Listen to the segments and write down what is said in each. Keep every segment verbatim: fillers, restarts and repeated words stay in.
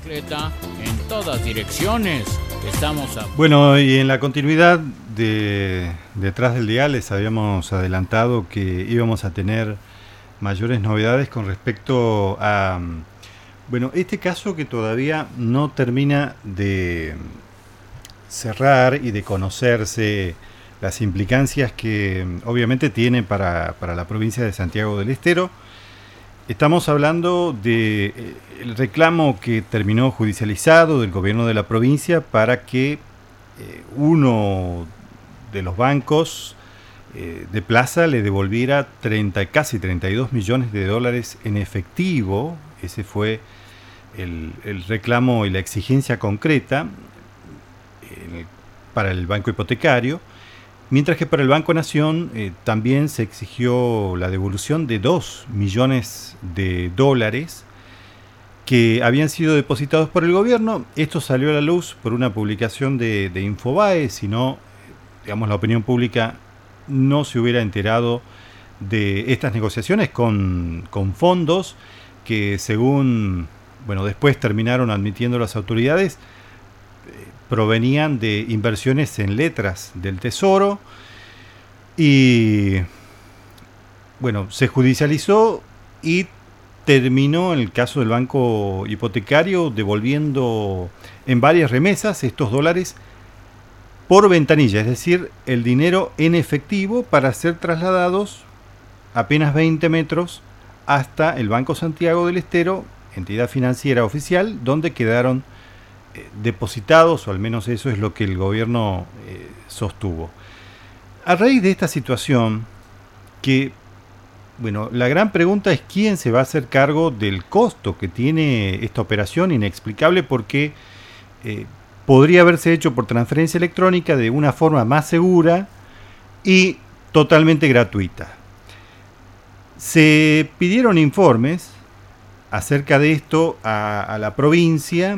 bicicleta en todas direcciones. Estamos a... Bueno, y en la continuidad de Detrás del Dial les habíamos adelantado que íbamos a tener mayores novedades con respecto a, bueno, este caso que todavía no termina de cerrar y de conocerse las implicancias que obviamente tiene para, para la provincia de Santiago del Estero. Estamos hablando del de reclamo que terminó judicializado del gobierno de la provincia para que eh, uno de los bancos eh, de Plaza le devolviera treinta, casi treinta y dos millones de dólares en efectivo. Ese fue el, el reclamo y la exigencia concreta eh, para el banco hipotecario. Mientras que para el Banco Nación eh, también se exigió la devolución de dos millones de dólares que habían sido depositados por el gobierno. Esto salió a la luz por una publicación de, de Infobae, si no, digamos, la opinión pública no se hubiera enterado de estas negociaciones con, con fondos que, según, bueno, después terminaron admitiendo las autoridades, provenían de inversiones en letras del Tesoro y bueno, se judicializó y terminó el caso del banco hipotecario devolviendo en varias remesas estos dólares por ventanilla, es decir, el dinero en efectivo para ser trasladados apenas veinte metros hasta el Banco Santiago del Estero, entidad financiera oficial, donde quedaron depositados, o al menos eso es lo que el gobierno eh, sostuvo. A raíz de esta situación, que, bueno, la gran pregunta es quién se va a hacer cargo del costo que tiene esta operación inexplicable, porque eh, podría haberse hecho por transferencia electrónica de una forma más segura y totalmente gratuita. Se pidieron informes acerca de esto a, a la provincia.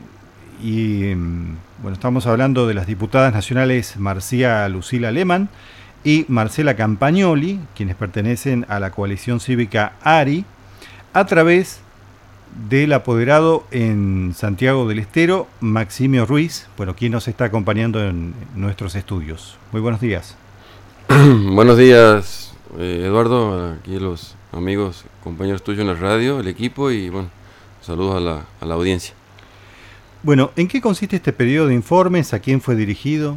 Y bueno, estamos hablando de las diputadas nacionales Marcia Lucila Lehmann y Marcela Campagnoli, quienes pertenecen a la coalición cívica ARI, a través del apoderado en Santiago del Estero, Maximio Ruiz, bueno, quien nos está acompañando en nuestros estudios. Muy buenos días. Buenos días, eh, Eduardo, aquí los amigos, compañeros tuyos en la radio, el equipo, y bueno, saludos a la, a la audiencia. Bueno, ¿en qué consiste este pedido de informes? ¿A quién fue dirigido?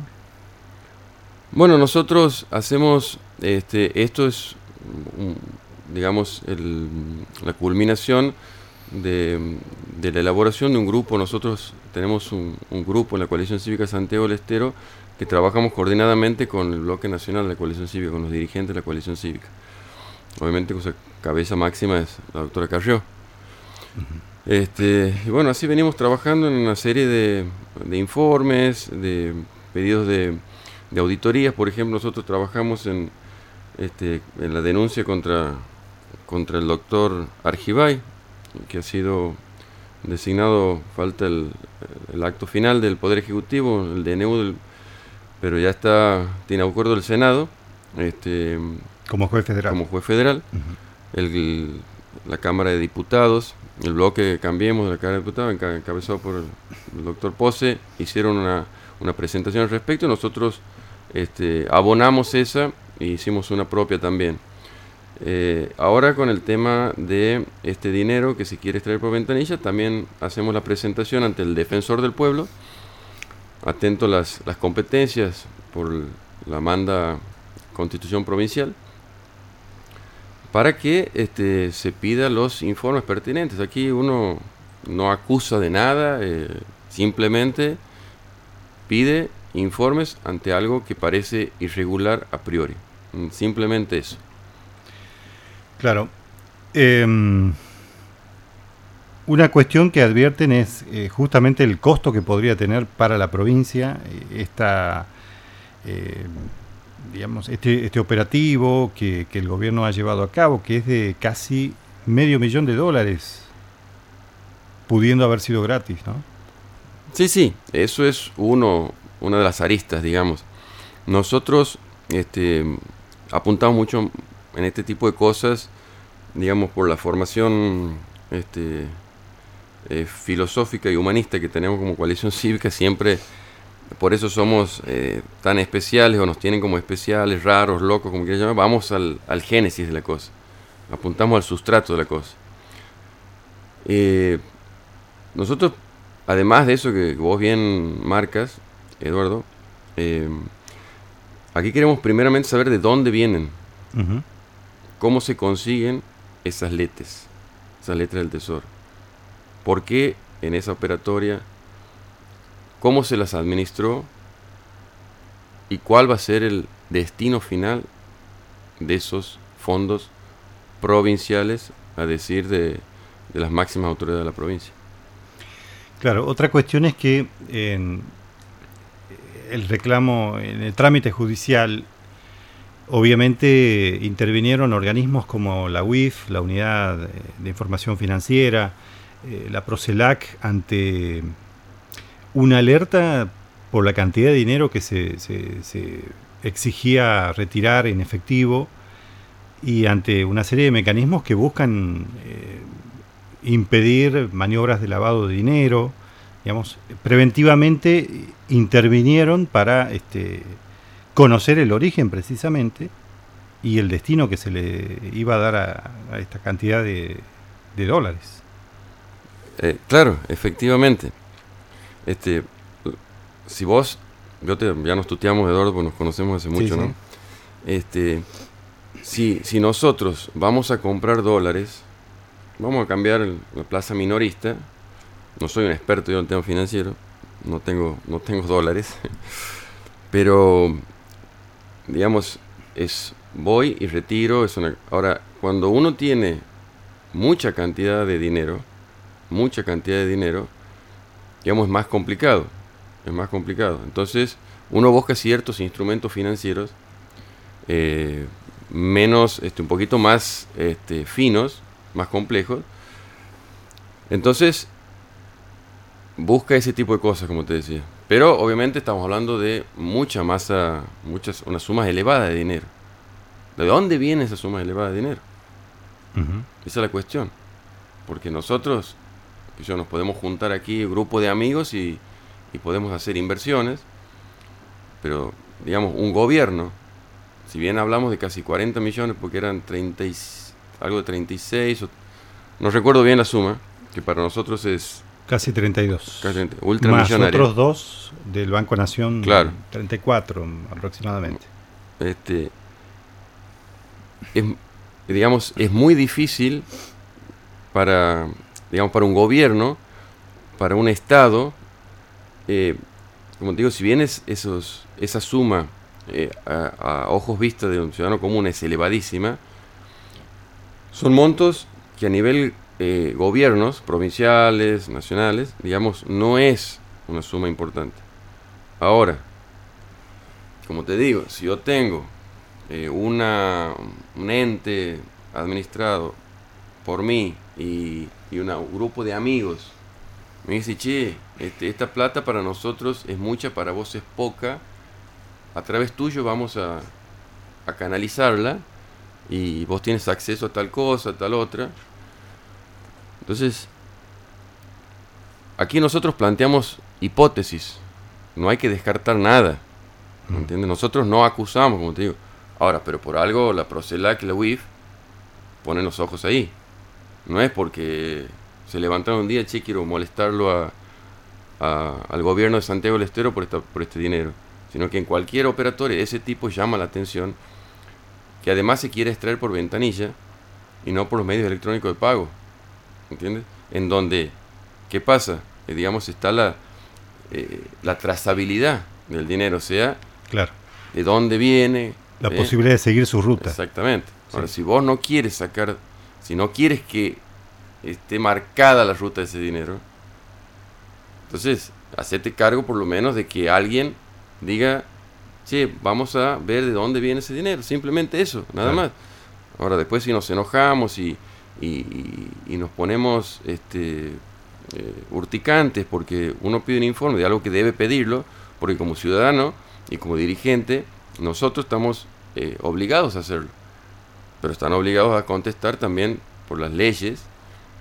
Bueno, nosotros hacemos, este, esto es, digamos, el, la culminación de, de la elaboración de un grupo. Nosotros tenemos un, un grupo en la Coalición Cívica Santiago del Estero que trabajamos coordinadamente con el Bloque Nacional de la Coalición Cívica, con los dirigentes de la Coalición Cívica. Obviamente, cuya cabeza máxima es la doctora Carrió. Uh-huh. Este, y bueno, así venimos trabajando en una serie de, de informes, de pedidos de, de auditorías. Por ejemplo, nosotros trabajamos en, este, en la denuncia contra, contra el doctor Argibay, que ha sido designado, falta el, el acto final del Poder Ejecutivo, el D N U, del, pero ya está, tiene acuerdo del Senado. Este, como juez federal. Como juez federal. Uh-huh. el, la Cámara de Diputados, el bloque Cambiemos de la Cámara de Diputados, encabezado por el, el doctor Pose, hicieron una, una presentación al respecto. Nosotros este, abonamos esa e hicimos una propia también. Eh, ahora con el tema de este dinero que se quiere extraer por ventanilla, también hacemos la presentación ante el Defensor del Pueblo, atento a las, las competencias por la manda Constitución Provincial, para que este, se pida los informes pertinentes. Aquí uno no acusa de nada, eh, simplemente pide informes ante algo que parece irregular a priori. Simplemente eso. Claro. Eh, una cuestión que advierten es eh, justamente el costo que podría tener para la provincia eh, esta... Eh, digamos, este, este operativo que, que el gobierno ha llevado a cabo, que es de casi medio millón de dólares, pudiendo haber sido gratis, ¿no? Sí, sí, eso es uno, una de las aristas, digamos. Nosotros este, apuntamos mucho en este tipo de cosas, digamos, por la formación este, eh, filosófica y humanista que tenemos como coalición cívica, siempre, por eso somos eh, tan especiales, o nos tienen como especiales, raros, locos, como quieran llamar, vamos al, al génesis de la cosa, apuntamos al sustrato de la cosa. Eh, nosotros, además de eso que vos bien marcas, Eduardo, eh, aquí queremos primeramente saber de dónde vienen, uh-huh. cómo se consiguen esas letes, esas letras del tesoro, por qué en esa operatoria, cómo se las administró y cuál va a ser el destino final de esos fondos provinciales, a decir de, de las máximas autoridades de la provincia. Claro, otra cuestión es que en el reclamo, en el trámite judicial, obviamente intervinieron organismos como la U I F, la Unidad de Información Financiera, eh, la Procelac, ante una alerta por la cantidad de dinero que se, se, se exigía retirar en efectivo, y ante una serie de mecanismos que buscan eh, impedir maniobras de lavado de dinero. Digamos, preventivamente intervinieron para este, conocer el origen precisamente y el destino que se le iba a dar a, a esta cantidad de, de dólares. Eh, claro, efectivamente. Este, si vos, yo te, ya nos tuteamos, Eduardo, porque nos conocemos hace mucho, sí, ¿no? Sí. Este, si, si nosotros vamos a comprar dólares, vamos a cambiar el, la plaza minorista. No soy un experto yo en el tema financiero, no tengo, no tengo dólares, pero digamos, es voy y retiro. Es una, ahora, cuando uno tiene mucha cantidad de dinero, mucha cantidad de dinero, digamos, es más complicado, es más complicado. Entonces, uno busca ciertos instrumentos financieros eh, menos, este, un poquito más este, finos, más complejos. Entonces, busca ese tipo de cosas, como te decía. Pero obviamente estamos hablando de mucha masa, muchas, unas sumas elevadas de dinero. ¿De dónde viene esa suma elevada de dinero? Uh-huh. Esa es la cuestión. Porque nosotros, yo, nos podemos juntar aquí, un grupo de amigos, y, y podemos hacer inversiones. Pero, digamos, un gobierno, si bien hablamos de casi cuarenta millones, porque eran treinta y, algo de treinta y seis, o, no recuerdo bien la suma, que para nosotros es... Casi treinta y dos. Casi treinta, ultramillonario. Más otros dos del Banco Nación, claro. treinta y cuatro aproximadamente. Este, es, digamos, es muy difícil para, digamos, para un gobierno, para un Estado, eh, como te digo, si bien es esos, esa suma eh, a, a ojos vistas de un ciudadano común es elevadísima, son montos que a nivel Eh, gobiernos provinciales, nacionales, digamos, no es una suma importante. Ahora, como te digo, si yo tengo eh, una, un ente administrado por mí y, y una, un grupo de amigos, me dice, che, este, esta plata para nosotros es mucha, para vos es poca, a través tuyo vamos a, a canalizarla y vos tienes acceso a tal cosa, a tal otra. Entonces, aquí nosotros planteamos hipótesis, no hay que descartar nada, ¿me entiendes? Nosotros no acusamos, como te digo. Ahora, pero por algo la Procelac y la U I F ponen los ojos ahí. No es porque se levantaron un día, che, quiero molestarlo a, a, al gobierno de Santiago del Estero por, esta, por este dinero, sino que en cualquier operatorio de ese tipo llama la atención que además se quiere extraer por ventanilla y no por los medios electrónicos de pago. ¿Entiendes? En donde, ¿qué pasa? Eh, digamos, está la, eh, la trazabilidad del dinero, o sea, claro, de dónde viene. La ¿eh? posibilidad de seguir su ruta. Exactamente. Ahora, sí. Si vos no quieres sacar, si no quieres que esté marcada la ruta de ese dinero, entonces, hacete cargo por lo menos de que alguien diga, che, vamos a ver de dónde viene ese dinero. Simplemente eso, nada claro. más. Ahora, después si nos enojamos y Y, y, y nos ponemos este, eh, urticantes porque uno pide un informe de algo que debe pedirlo, porque como ciudadano y como dirigente nosotros estamos eh, obligados a hacerlo, pero están obligados a contestar también por las leyes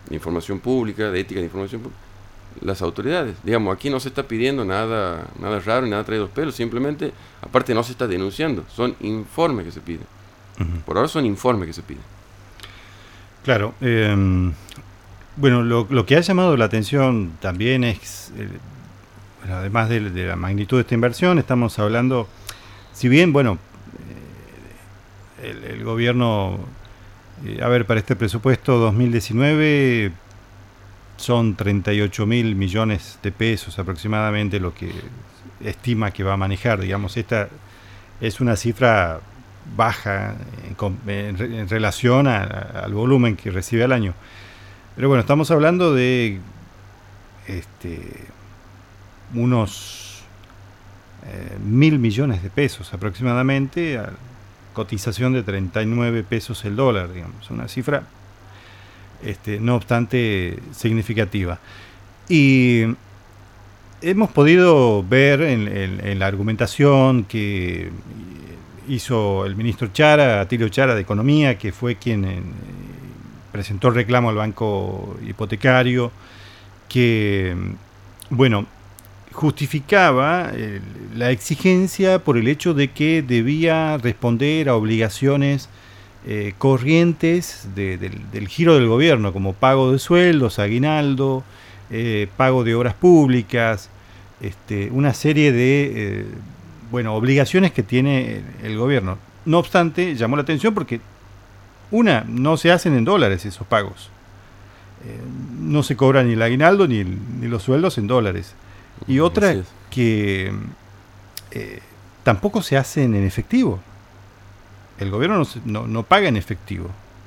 de información pública, de ética de información pública, las autoridades. Digamos, aquí no se está pidiendo nada, nada raro, nada traído los pelos, simplemente, aparte no se está denunciando, son informes que se piden. Uh-huh. Por ahora son informes que se piden. Claro, eh, bueno, lo, lo que ha llamado la atención también es, eh, bueno, además de, de la magnitud de esta inversión, estamos hablando, si bien, bueno, eh, el, el gobierno, eh, a ver, para este presupuesto dos mil diecinueve son treinta y ocho mil millones de pesos aproximadamente lo que estima que va a manejar, digamos, esta es una cifra baja en, en, en relación a, a, al volumen que recibe al año. Pero bueno, estamos hablando de este, unos eh, mil millones de pesos aproximadamente, a cotización de treinta y nueve pesos el dólar, digamos, una cifra este, no obstante significativa. Y hemos podido ver en, en, en la argumentación que hizo el ministro Chara, Atilio Chara de Economía, que fue quien eh, presentó el reclamo al banco hipotecario, que, bueno, justificaba eh, la exigencia por el hecho de que debía responder a obligaciones eh, corrientes de, de, del giro del gobierno, como pago de sueldos, aguinaldo, eh, pago de obras públicas, este, una serie de eh, bueno, obligaciones que tiene el, el gobierno. No obstante, llamó la atención porque, una, no se hacen en dólares esos pagos. Eh, no se cobra ni el aguinaldo ni, el, ni los sueldos en dólares. Y otra, que eh, tampoco se hacen en efectivo. El gobierno no, no, no paga en efectivo.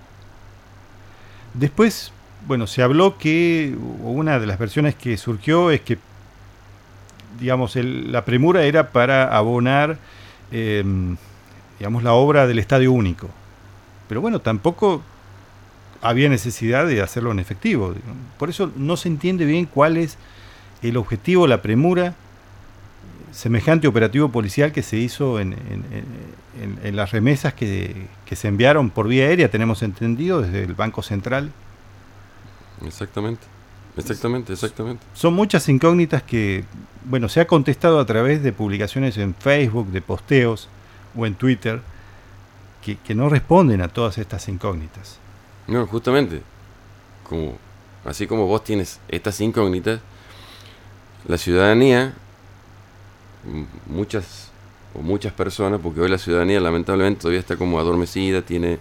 Después, bueno, se habló que una de las versiones que surgió es que, digamos, el, la premura era para abonar, eh, digamos, la obra del Estadio Único. Pero bueno, tampoco había necesidad de hacerlo en efectivo. Por eso no se entiende bien cuál es el objetivo, la premura, semejante operativo policial que se hizo en, en, en, en las remesas que, que se enviaron por vía aérea, tenemos entendido, desde el Banco Central. Exactamente, exactamente, exactamente. Son muchas incógnitas que, bueno, se ha contestado a través de publicaciones en Facebook, de posteos o en Twitter, que, que no responden a todas estas incógnitas. No, justamente, como, así como vos tienes estas incógnitas, la ciudadanía, muchas o muchas personas, porque hoy la ciudadanía lamentablemente todavía está como adormecida, tiene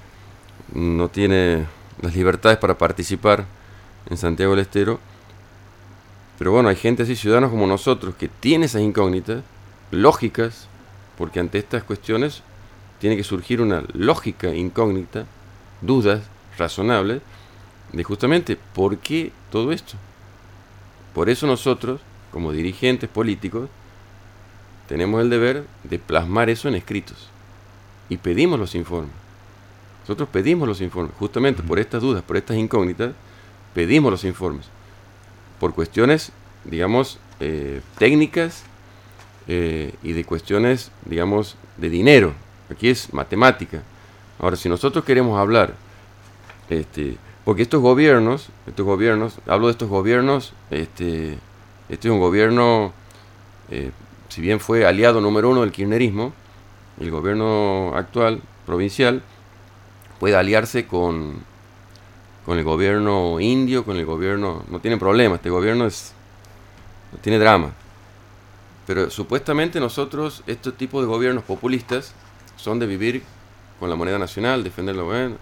no tiene las libertades para participar en Santiago del Estero, pero bueno, hay gente así, ciudadanos como nosotros, que tiene esas incógnitas lógicas, porque ante estas cuestiones tiene que surgir una lógica incógnita, dudas razonables, de justamente por qué todo esto. Por eso nosotros, como dirigentes políticos, tenemos el deber de plasmar eso en escritos. Y pedimos los informes. Nosotros pedimos los informes, justamente por estas dudas, por estas incógnitas, pedimos los informes. Por cuestiones, digamos, eh, técnicas eh, y de cuestiones, digamos, de dinero. Aquí es matemática. Ahora, si nosotros queremos hablar, este, porque estos gobiernos, estos gobiernos, hablo de estos gobiernos, este, este es un gobierno, eh, si bien fue aliado número uno del kirchnerismo, el gobierno actual, provincial, puede aliarse con, con el gobierno indio, con el gobierno, no tiene problema, este gobierno es, no tiene drama. Pero supuestamente nosotros, este tipo de gobiernos populistas, son de vivir con la moneda nacional, defender la moneda,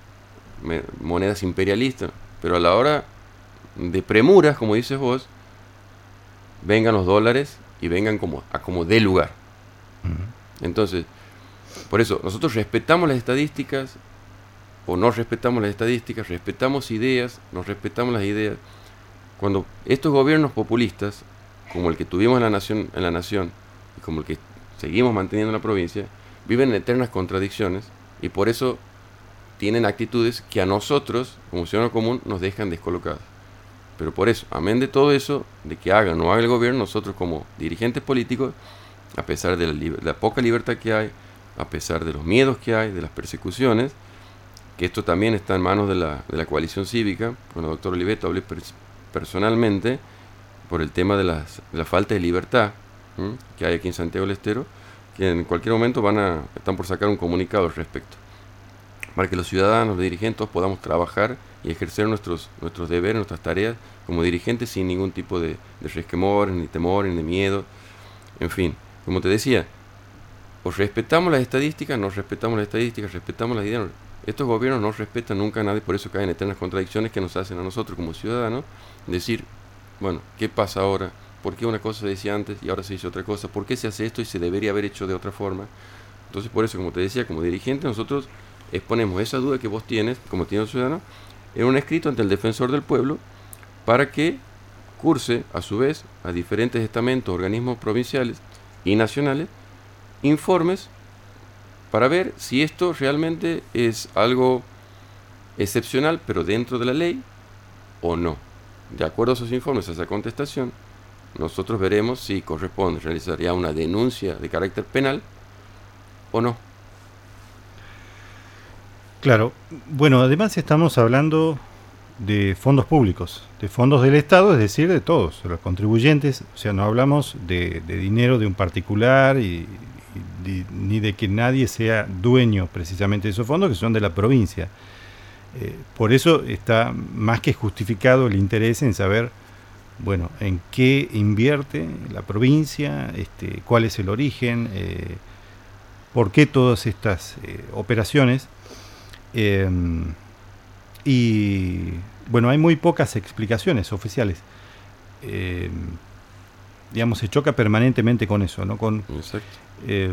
monedas imperialistas, pero a la hora de premuras, como dices vos, vengan los dólares y vengan como a como dé lugar. Uh-huh. Entonces, por eso, nosotros respetamos las estadísticas, o no respetamos las estadísticas, respetamos ideas, nos respetamos las ideas. Cuando estos gobiernos populistas, como el que tuvimos en la nación, en la nación, y como el que seguimos manteniendo en la provincia, viven en eternas contradicciones, y por eso tienen actitudes que a nosotros, como ciudadanos común, nos dejan descolocados. Pero por eso, amén de todo eso, de que haga o no haga el gobierno, nosotros como dirigentes políticos, a pesar de la, liber- la poca libertad que hay, a pesar de los miedos que hay, de las persecuciones, que esto también está en manos de la, de la coalición cívica. Con el doctor Oliveto hablé per, personalmente por el tema de, las, de la falta de libertad ¿m? que hay aquí en Santiago del Estero, que en cualquier momento van a, están por sacar un comunicado al respecto, para que los ciudadanos, los dirigentes, podamos trabajar y ejercer nuestros, nuestros deberes, nuestras tareas como dirigentes sin ningún tipo de, de resquemores, ni temores, ni de miedo. En fin, como te decía, o respetamos las estadísticas, no respetamos las estadísticas, respetamos las ideas. Estos gobiernos no respetan nunca a nadie, por eso caen eternas contradicciones que nos hacen a nosotros como ciudadanos decir, bueno, ¿qué pasa ahora? ¿Por qué una cosa se decía antes y ahora se dice otra cosa? ¿Por qué se hace esto y se debería haber hecho de otra forma? Entonces, por eso, como te decía, como dirigente, nosotros exponemos esa duda que vos tienes, como tiene el ciudadano, en un escrito ante el defensor del pueblo, para que curse, a su vez, a diferentes estamentos, organismos provinciales y nacionales, informes para ver si esto realmente es algo excepcional, pero dentro de la ley, o no. De acuerdo a esos informes, a esa contestación, nosotros veremos si corresponde realizar ya una denuncia de carácter penal o no. Claro, bueno, además estamos hablando de fondos públicos, de fondos del Estado, es decir, de todos, de los contribuyentes, o sea, no hablamos de, de dinero de un particular y, y de, ni de que nadie sea dueño precisamente de esos fondos, que son de la provincia. Eh, por eso está más que justificado el interés en saber, bueno, en qué invierte la provincia, este, cuál es el origen, eh, por qué todas estas eh, operaciones. Eh, y bueno, hay muy pocas explicaciones oficiales. Eh, digamos, se choca permanentemente con eso, ¿no? Con, eh,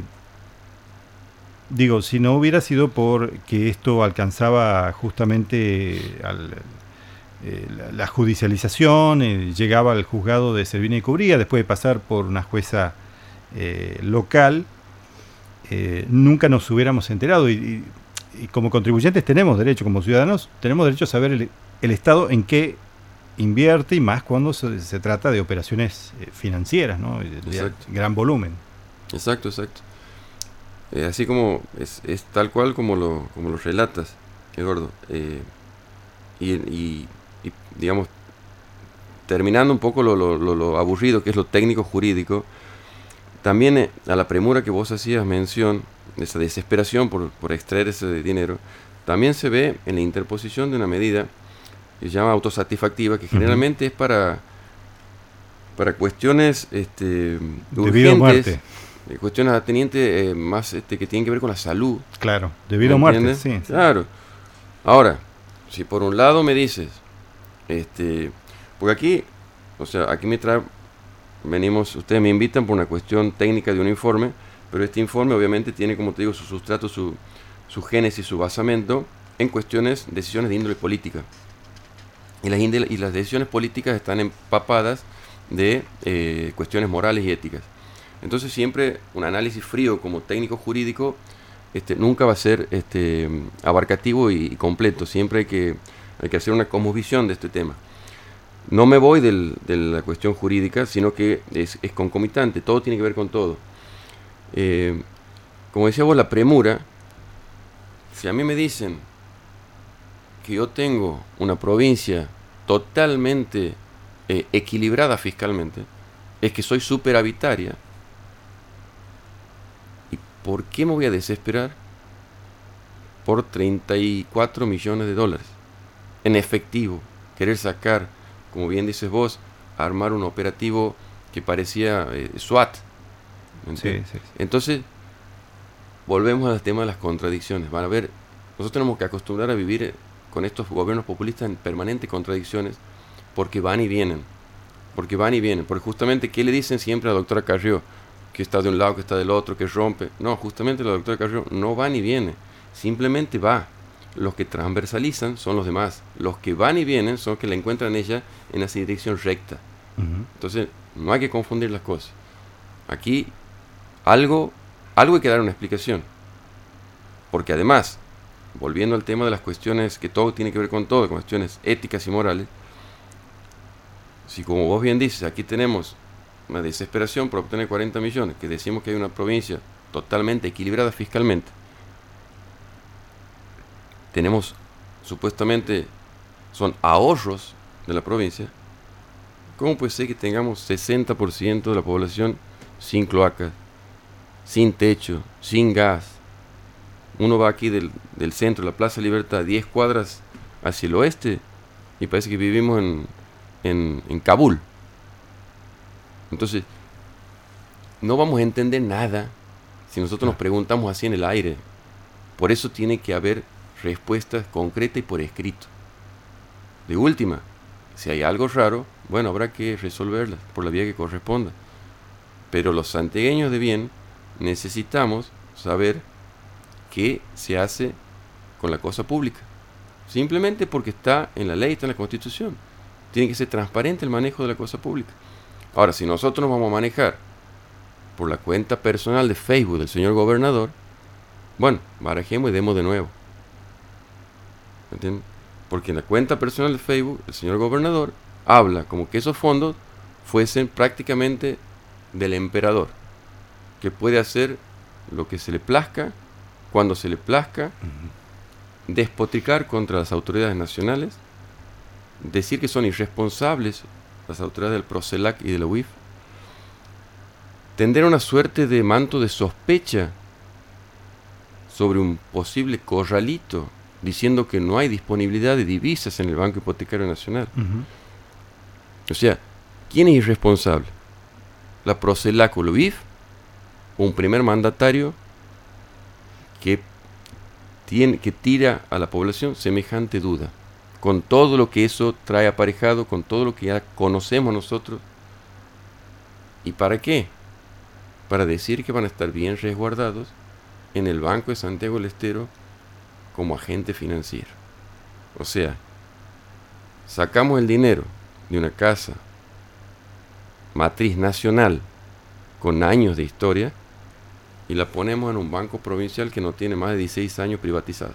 digo, si no hubiera sido por que esto alcanzaba justamente al, eh, la, la judicialización, eh, llegaba al juzgado de Servini y Cubría, después de pasar por una jueza eh, local, eh, nunca nos hubiéramos enterado. Y, y, y como contribuyentes tenemos derecho, como ciudadanos, tenemos derecho a saber el, el Estado en qué invierte, y más cuando se, se trata de operaciones eh, financieras, ¿no? De, de gran volumen. Exacto, exacto. Eh, así como es, es tal cual como lo, como lo relatas, Eduardo. Eh, y, y, y digamos, terminando un poco lo, lo, lo, lo aburrido que es lo técnico jurídico, también eh, a la premura que vos hacías mención, esa desesperación por, por extraer ese dinero, también se ve en la interposición de una medida que se llama autosatisfactiva, que generalmente uh-huh. es para, para cuestiones este, urgentes, muerte. Eh, cuestiones atenientes eh, más este, que tienen que ver con la salud. Claro, debido a muerte, sí. Claro. Ahora, si por un lado me dices, este, porque aquí, o sea, aquí me trae, venimos, ustedes me invitan por una cuestión técnica de un informe, pero este informe obviamente tiene, como te digo, su sustrato, su, su génesis, su basamento en cuestiones, decisiones de índole política. Y las, índole, y las decisiones políticas están empapadas de eh, cuestiones morales y éticas. Entonces siempre un análisis frío como técnico jurídico este, nunca va a ser este, abarcativo y, y completo. Siempre hay que, hay que hacer una cosmovisión de este tema. No me voy del, de la cuestión jurídica, sino que es, es concomitante, todo tiene que ver con todo. Eh, como decía vos, la premura, si a mí me dicen que yo tengo una provincia totalmente eh, equilibrada fiscalmente, es que soy superavitaria. ¿Y por qué me voy a desesperar por treinta y cuatro millones de dólares en efectivo? Querer sacar, como bien dices vos, armar un operativo que parecía eh, SWAT. Sí, sí, sí. Entonces, volvemos al tema de las contradicciones. Van a ver, nosotros tenemos que acostumbrar a vivir con estos gobiernos populistas en permanentes contradicciones, porque van y vienen. Porque van y vienen. Porque justamente, ¿qué le dicen siempre a la doctora Carrió? Que está de un lado, que está del otro, que rompe. No, justamente la doctora Carrió no va ni viene. Simplemente va. Los que transversalizan son los demás. Los que van y vienen son los que la encuentran ella en esa dirección recta. Uh-huh. Entonces, no hay que confundir las cosas. Aquí, algo, algo hay que dar una explicación. Porque además, volviendo al tema de las cuestiones, que todo tiene que ver con todo, cuestiones éticas y morales, si como vos bien dices, aquí tenemos una desesperación por obtener cuarenta millones, que decimos que hay una provincia totalmente equilibrada fiscalmente, tenemos, supuestamente, son ahorros de la provincia, ¿cómo puede ser que tengamos sesenta por ciento de la población sin cloacas, sin techo, sin gas? Uno va aquí del, del centro, la Plaza Libertad, diez cuadras hacia el oeste, y parece que vivimos en, en, en Kabul. Entonces, no vamos a entender nada si nosotros nos preguntamos así en el aire. Por eso tiene que haber respuestas concretas y por escrito. De última, si hay algo raro, bueno, habrá que resolverlas por la vía que corresponda. Pero los santiagueños de bien necesitamos saber qué se hace con la cosa pública. Simplemente porque está en la ley, está en la Constitución. Tiene que ser transparente el manejo de la cosa pública. Ahora, si nosotros nos vamos a manejar por la cuenta personal de Facebook del señor gobernador, bueno, barajemos y demos de nuevo. ¿Entienden? Porque en la cuenta personal de Facebook, el señor gobernador habla como que esos fondos fuesen prácticamente del emperador, que puede hacer lo que se le plazca, cuando se le plazca, uh-huh. despotricar contra las autoridades nacionales, decir que son irresponsables las autoridades del Procelac y de la U I F, tender una suerte de manto de sospecha sobre un posible corralito, diciendo que no hay disponibilidad de divisas en el Banco Hipotecario Nacional. Uh-huh. O sea, ¿quién es irresponsable? ¿La Procelac o la U I F? ¿O un primer mandatario que, tiene, que tira a la población semejante duda? Con todo lo que eso trae aparejado, con todo lo que ya conocemos nosotros. ¿Y para qué? Para decir que van a estar bien resguardados en el Banco de Santiago del Estero como agente financiero. O sea, sacamos el dinero de una casa matriz nacional con años de historia y la ponemos en un banco provincial que no tiene más de dieciséis años privatizado.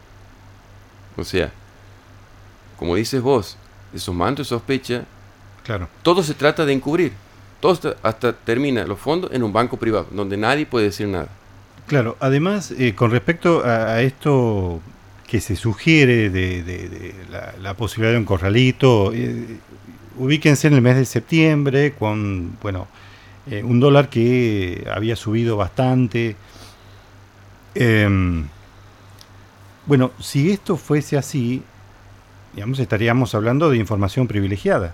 O sea, como dices vos, esos mantos de sospecha, claro. Todo se trata de encubrir. Todo hasta, hasta termina los fondos en un banco privado, donde nadie puede decir nada. Claro, además, eh, con respecto a, a esto que se sugiere de, de, de la, la posibilidad de un corralito, eh, ubíquense en el mes de septiembre con, bueno, eh, un dólar que había subido bastante. Eh, bueno, si esto fuese así, digamos, estaríamos hablando de información privilegiada.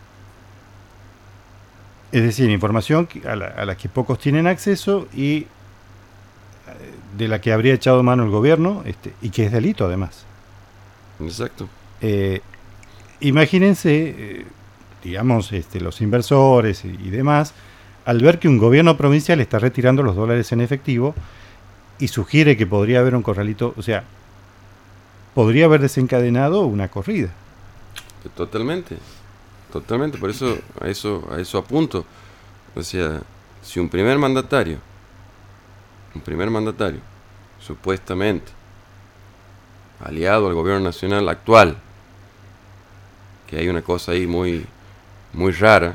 Es decir, información a la, a la que pocos tienen acceso y de la que habría echado mano el gobierno, este, y que es delito además. Exacto. Eh, imagínense, eh, digamos, este, los inversores y, y demás, al ver que un gobierno provincial está retirando los dólares en efectivo y sugiere que podría haber un corralito, o sea, podría haber desencadenado una corrida. Totalmente, totalmente, por eso a eso, a eso apunto. O sea, si un primer mandatario un primer mandatario, supuestamente aliado al gobierno nacional actual, que hay una cosa ahí muy, muy rara,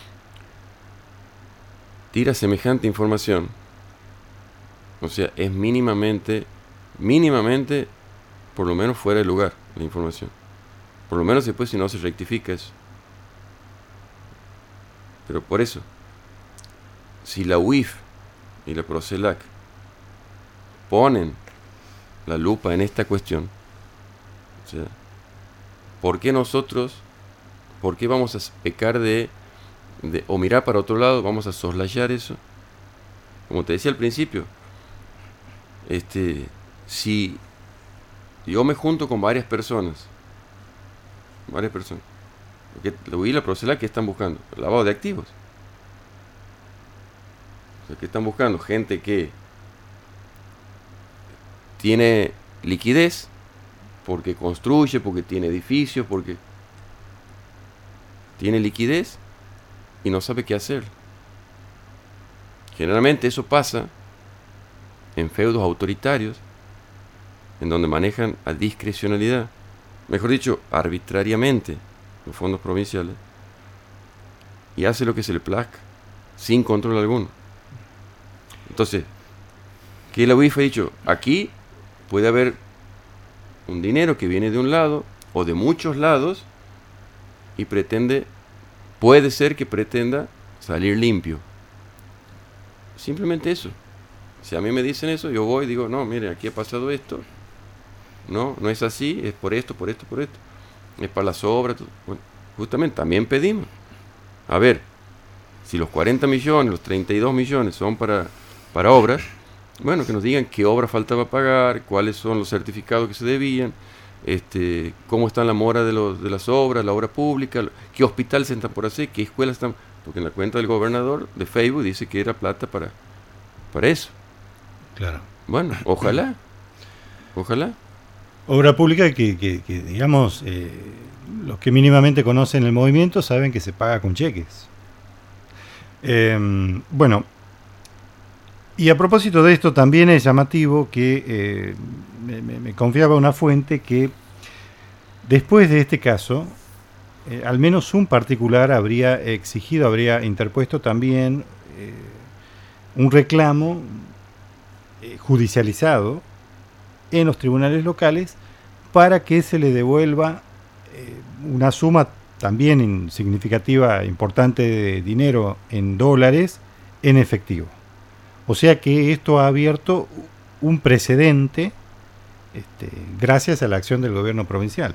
tira semejante información, o sea, es mínimamente, mínimamente, por lo menos fuera de lugar la información. Por lo menos después si no se rectifica eso. Pero por eso, si la U I F y la Procelac ponen la lupa en esta cuestión, o sea, ¿por qué nosotros, por qué vamos a pecar de, de o mirar para otro lado, vamos a soslayar eso? Como te decía al principio, este, si yo me junto con varias personas, varias personas, porque la U I y la Procelac, ¿qué están buscando? Lavado de activos. O sea, ¿qué están buscando? Gente que tiene liquidez porque construye, porque tiene edificios, porque tiene liquidez y no sabe qué hacer. Generalmente eso pasa en feudos autoritarios, en donde manejan a discrecionalidad, mejor dicho, arbitrariamente los fondos provinciales, y hace lo que se le plazca, sin control alguno. Entonces, ¿qué la U I F ha dicho? Aquí puede haber un dinero que viene de un lado o de muchos lados y pretende, puede ser que pretenda salir limpio. Simplemente eso. Si a mí me dicen eso, yo voy y digo, no, mire, aquí ha pasado esto. No, no es así, es por esto, por esto, por esto. Es para las obras. Bueno, justamente también pedimos. A ver, si los cuarenta millones, los treinta y dos millones son para, para obras, bueno, que nos digan qué obra faltaba pagar, cuáles son los certificados que se debían, este, cómo están la mora de, los, de las obras, la obra pública, qué hospitales se están por hacer, qué escuelas están... Porque en la cuenta del gobernador de Facebook dice que era plata para, para eso. Claro. Bueno, ojalá. Ojalá. Obra pública que, que, que digamos, eh, los que mínimamente conocen el movimiento saben que se paga con cheques. Eh, bueno, y a propósito de esto también es llamativo que eh, me, me confiaba una fuente que después de este caso, eh, al menos un particular habría exigido, habría interpuesto también eh, un reclamo eh, judicializado en los tribunales locales para que se le devuelva eh, una suma también significativa, importante de dinero en dólares en efectivo. O sea que esto ha abierto un precedente este, gracias a la acción del gobierno provincial.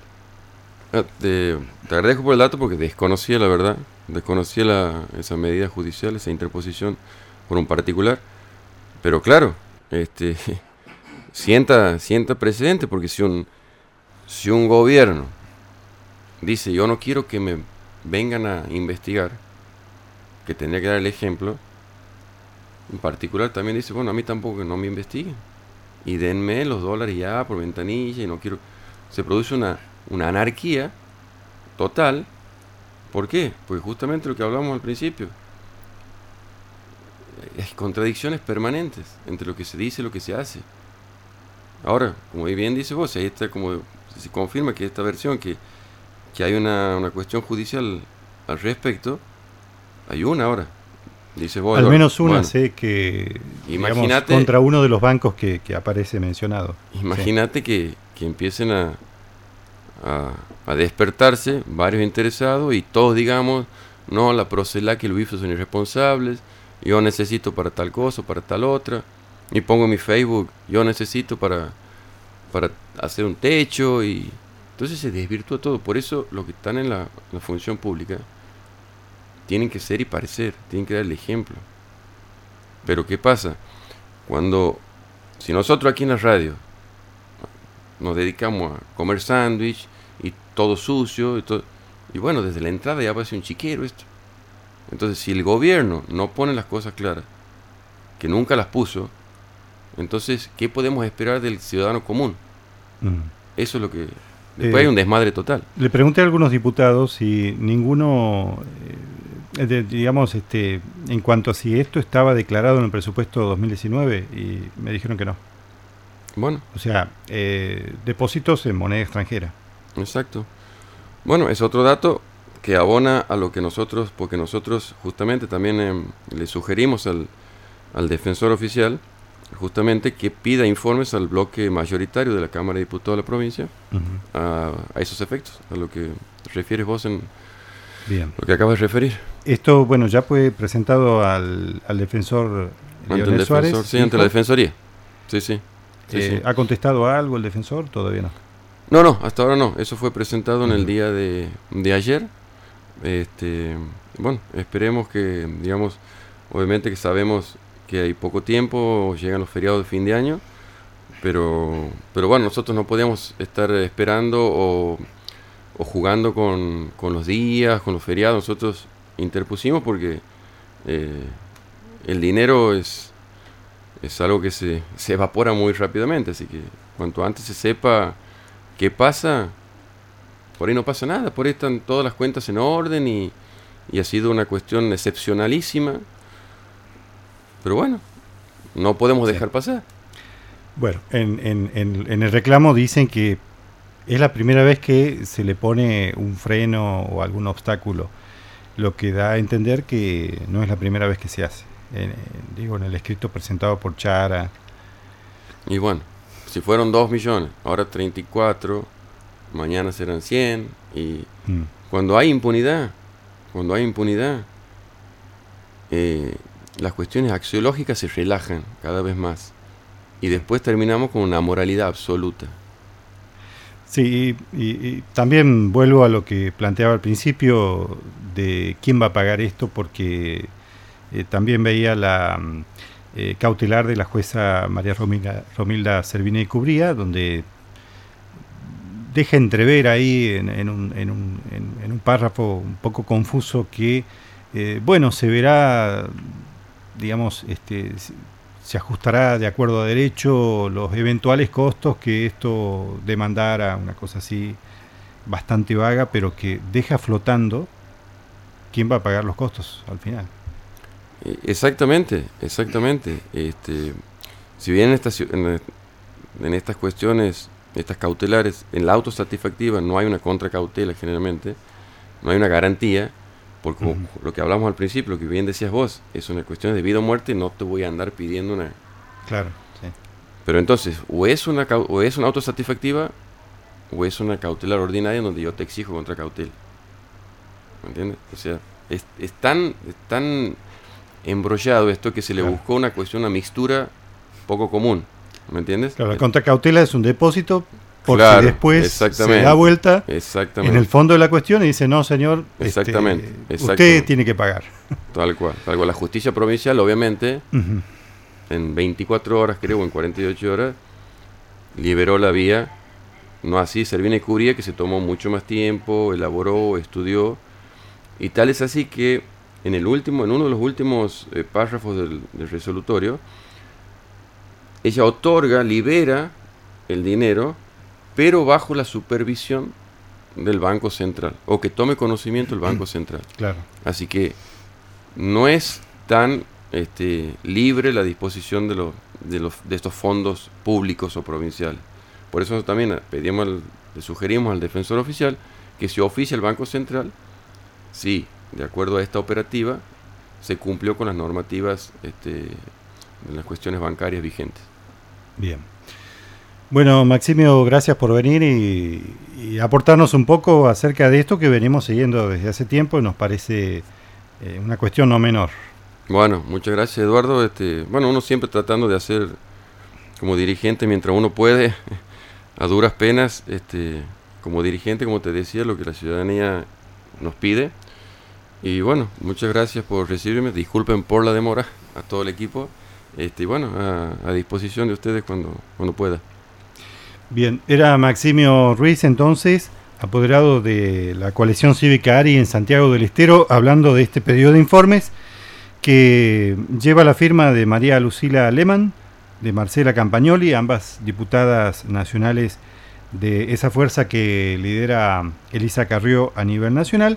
Te, te agradezco por el dato porque desconocía la verdad, desconocía la, esa medida judicial, esa interposición por un particular, pero claro, este, sienta, sienta precedente porque si un, si un gobierno dice yo no quiero que me vengan a investigar, que tendría que dar el ejemplo, en particular también dice, bueno, a mí tampoco que no me investiguen y denme los dólares ya por ventanilla y no quiero, se produce una una anarquía total. ¿Por qué? Porque justamente lo que hablamos al principio, hay contradicciones permanentes entre lo que se dice y lo que se hace. Ahora, como bien dice vos, ahí está como se confirma que esta versión, que, que hay una, una cuestión judicial al respecto, hay una ahora. Dice vos, al Eduardo, menos una bueno, sé que digamos, imagínate, contra uno de los bancos que, que aparece mencionado. Imagínate sí. que, que empiecen a A, a despertarse varios interesados y todos digamos, no, la Procelac y el U I F son irresponsables, yo necesito para tal cosa, para tal otra, y pongo en mi Facebook, yo necesito para, para hacer un techo, y entonces se desvirtúa todo. Por eso los que están en la, la función pública tienen que ser y parecer, tienen que dar el ejemplo. Pero ¿qué pasa? Cuando, si nosotros aquí en la radio nos dedicamos a comer sándwich y todo sucio y, todo, y bueno, desde la entrada ya parece un chiquero esto. Entonces si el gobierno no pone las cosas claras, que nunca las puso, entonces ¿qué podemos esperar del ciudadano común? Mm. Eso es lo que... Después eh, hay un desmadre total. Le pregunté a algunos diputados si ninguno, eh, de, digamos, este, en cuanto a si esto estaba declarado en el presupuesto dos mil diecinueve, y me dijeron que no. Bueno. O sea, eh, depósitos en moneda extranjera. Exacto. Bueno, es otro dato que abona a lo que nosotros, porque nosotros justamente también eh, le sugerimos al, al defensor oficial, justamente que pida informes al bloque mayoritario de la Cámara de Diputados de la provincia, uh-huh. a, a esos efectos, a lo que refieres vos en Bien. Lo que acabas de referir. Esto, bueno, ya fue presentado al, al defensor Leonel defensor, Suárez. Sí, ante la Defensoría. Sí, sí. sí, eh, sí. ¿Ha contestado algo el defensor? Todavía no. No, no, hasta ahora no. Eso fue presentado uh-huh. en el día de, de ayer. Este, bueno, esperemos que, digamos, obviamente que sabemos que hay poco tiempo, llegan los feriados de fin de año, pero, pero bueno, nosotros no podíamos estar esperando o, o jugando con, con los días, con los feriados. Nosotros interpusimos porque eh, el dinero es, es algo que se, se evapora muy rápidamente, así que cuanto antes se sepa qué pasa, por ahí no pasa nada, por ahí están todas las cuentas en orden y, y ha sido una cuestión excepcionalísima, pero bueno, no podemos dejar sí. pasar. Bueno, en, en, en, en el reclamo dicen que es la primera vez que se le pone un freno o algún obstáculo, lo que da a entender que no es la primera vez que se hace. En, en, digo, en el escrito presentado por Chara. Y bueno, si fueron dos millones, ahora treinta y cuatro, mañana serán cien, y mm. cuando hay impunidad, cuando hay impunidad, eh, las cuestiones axiológicas se relajan cada vez más, y después terminamos con una moralidad absoluta. Sí, y, y también vuelvo a lo que planteaba al principio de quién va a pagar esto, porque eh, también veía la eh, cautelar de la jueza María Romilda, Romilda Cerviné Cubría, donde deja entrever ahí en, en, un, en, un, en, en un párrafo un poco confuso que, eh, bueno, se verá, digamos, este, se ajustará de acuerdo a derecho los eventuales costos que esto demandara, una cosa así bastante vaga, pero que deja flotando quién va a pagar los costos al final. Exactamente, exactamente. Este, si bien en estas, en, en estas cuestiones, estas cautelares, en la autosatisfactiva no hay una contracautela generalmente, no hay una garantía, porque uh-huh. lo que hablamos al principio, lo que bien decías vos, es una cuestión de vida o muerte, no te voy a andar pidiendo una... Claro, sí. Pero entonces, o es una, o es una autosatisfactiva, o es una cautelar ordinaria donde yo te exijo contra cautela. ¿Me entiendes? O sea, es, es, tan, es tan embrollado esto que se le claro. buscó una cuestión, una mixtura poco común. ¿Me entiendes? Claro, la contracautela es un depósito porque claro, después se da vuelta en el fondo de la cuestión y dice, no, señor, exactamente, este, exactamente. usted tiene que pagar. Tal cual, tal cual. La justicia provincial, obviamente, uh-huh. en veinticuatro horas, creo, o en cuarenta y ocho horas, liberó la vía. No así Cerviné Cubría, que se tomó mucho más tiempo, elaboró, estudió, y tal es así que en el último, en uno de los últimos eh, párrafos del, del resolutorio, ella otorga, libera el dinero, pero bajo la supervisión del Banco Central, o que tome conocimiento el Banco Central. Claro. Así que no es tan este, libre la disposición de, los, de, los, de estos fondos públicos o provinciales. Por eso también pedimos al, le sugerimos al defensor oficial que se oficie el Banco Central si, de acuerdo a esta operativa, se cumplió con las normativas este, de las cuestiones bancarias vigentes. Bien. Bueno, Maximio, gracias por venir y, y aportarnos un poco acerca de esto que venimos siguiendo desde hace tiempo y nos parece eh, una cuestión no menor. Bueno, muchas gracias, Eduardo. Este, bueno, uno siempre tratando de hacer como dirigente mientras uno puede, a duras penas, este, como dirigente, como te decía, lo que la ciudadanía nos pide. Y bueno, muchas gracias por recibirme. Disculpen por la demora a todo el equipo. Este, y bueno, a, a disposición de ustedes cuando, cuando pueda. Bien, era Maximio Ruiz entonces, apoderado de la coalición cívica ARI en Santiago del Estero, hablando de este pedido de informes que lleva la firma de María Lucila Lehmann, de Marcela Campagnoli, ambas diputadas nacionales de esa fuerza que lidera Elisa Carrió a nivel nacional,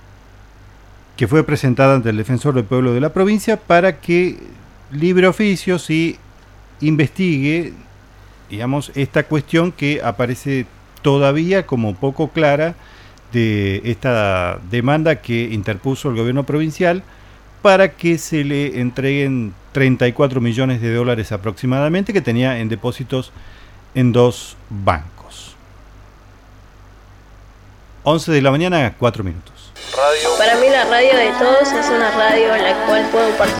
que fue presentada ante el defensor del pueblo de la provincia para que libre oficios y investigue, digamos, esta cuestión que aparece todavía como poco clara de esta demanda que interpuso el gobierno provincial para que se le entreguen treinta y cuatro millones de dólares aproximadamente que tenía en depósitos en dos bancos. once de la mañana, cuatro minutos. Radio. Para mí la radio de todos es una radio en la cual puedo participar.